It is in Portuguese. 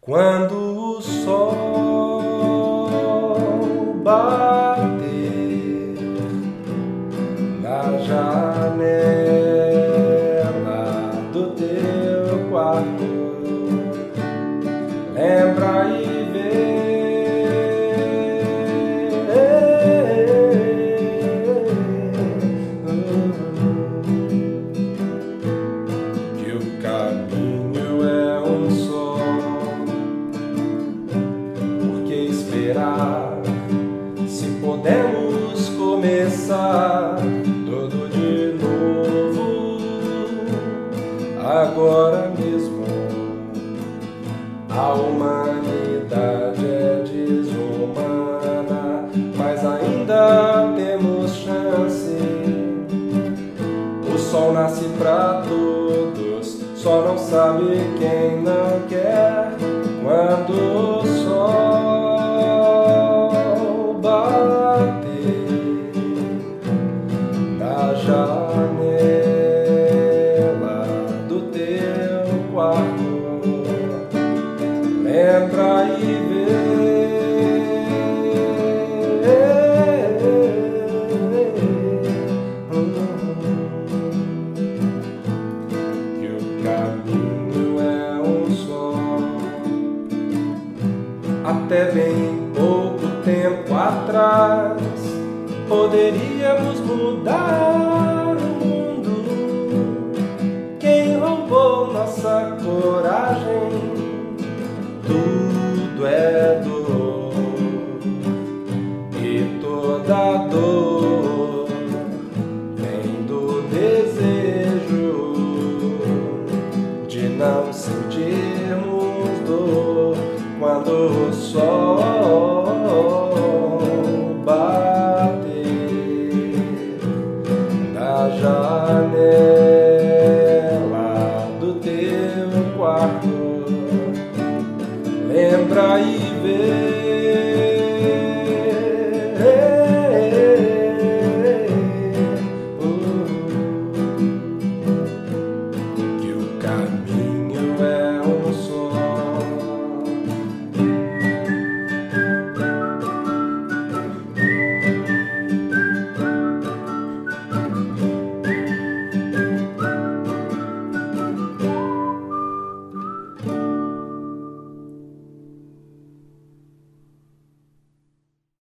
Quando o sol bater na janela do teu quarto, lembra e vê que o caminho é um só. Se podemos começar tudo de novo agora mesmo. A humanidade é desumana, mas ainda temos chance. O sol nasce pra todos, só não sabe quem não quer. Quando o sol bater na janela do teu quarto, lembra e vê que o caminho é um só. Até bem pouco tempo atrás poderíamos mudar o mundo. Quem roubou nossa coragem